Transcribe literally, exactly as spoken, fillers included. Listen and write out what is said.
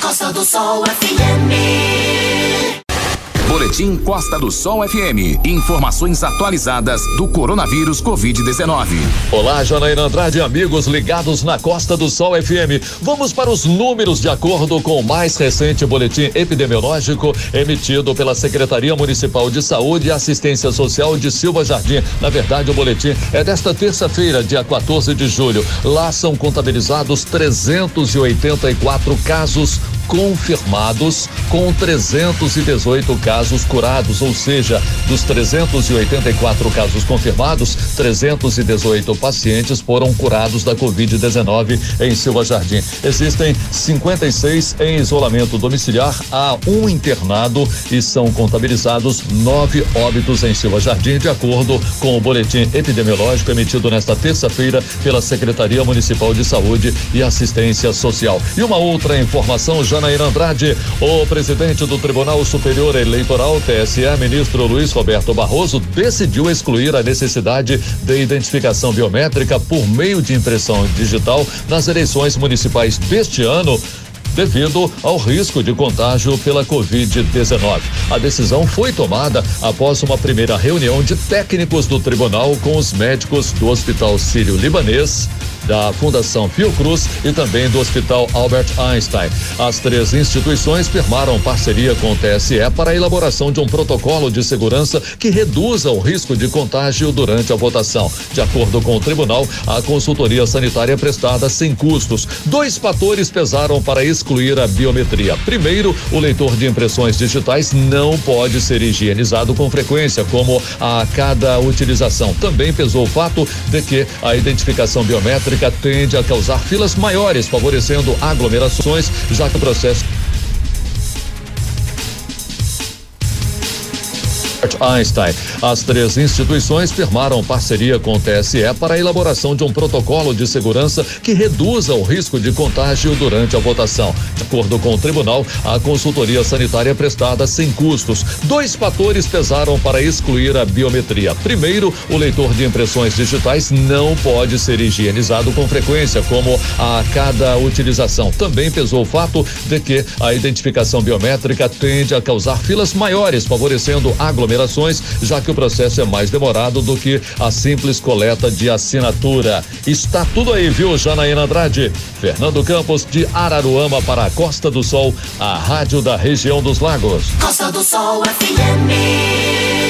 Costa do Sol F M. Boletim Costa do Sol F M. Informações atualizadas do coronavírus covid dezenove. Olá, Janaína Andrade e amigos ligados na Costa do Sol F M. Vamos para os números de acordo com o mais recente boletim epidemiológico emitido pela Secretaria Municipal de Saúde e Assistência Social de Silva Jardim. Na verdade, o boletim é desta terça-feira, dia quatorze de julho. Lá são contabilizados trezentos e oitenta e quatro casos confirmados, com trezentos e dezoito casos curados, ou seja, dos trezentos e oitenta e quatro casos confirmados, trezentos e dezoito pacientes foram curados da covid dezenove em Silva Jardim. Existem cinquenta e seis em isolamento domiciliar, há um internado e são contabilizados nove óbitos em Silva Jardim, de acordo com o boletim epidemiológico emitido nesta terça-feira pela Secretaria Municipal de Saúde e Assistência Social. E uma outra informação, já Janaína Andrade, o presidente do Tribunal Superior Eleitoral, T S E, ministro Luiz Roberto Barroso, decidiu excluir a necessidade de identificação biométrica por meio de impressão digital nas eleições municipais deste ano, devido ao risco de contágio pela covid dezenove. A decisão foi tomada após uma primeira reunião de técnicos do tribunal com os médicos do Hospital Sírio-Libanês, da Fundação Fiocruz e também do Hospital Albert Einstein. As três instituições firmaram parceria com o T S E para a elaboração de um protocolo de segurança que reduza o risco de contágio durante a votação. De acordo com o tribunal, a consultoria sanitária é prestada sem custos. Dois fatores pesaram para excluir a biometria. Primeiro, o leitor de impressões digitais não pode ser higienizado com frequência, como a cada utilização. Também pesou o fato de que a identificação biométrica tende a causar filas maiores, favorecendo aglomerações, já que o processo Einstein. As três instituições firmaram parceria com o T S E para a elaboração de um protocolo de segurança que reduza o risco de contágio durante a votação. De acordo com o tribunal, a consultoria sanitária é prestada sem custos. Dois fatores pesaram para excluir a biometria. Primeiro, o leitor de impressões digitais não pode ser higienizado com frequência, como a cada utilização. Também pesou o fato de que a identificação biométrica tende a causar filas maiores, favorecendo aglomerações, já que o processo é mais demorado do que a simples coleta de assinatura. Está tudo aí, viu, Janaína Andrade? Fernando Campos, de Araruama para a Costa do Sol, a rádio da região dos lagos. Costa do Sol F M.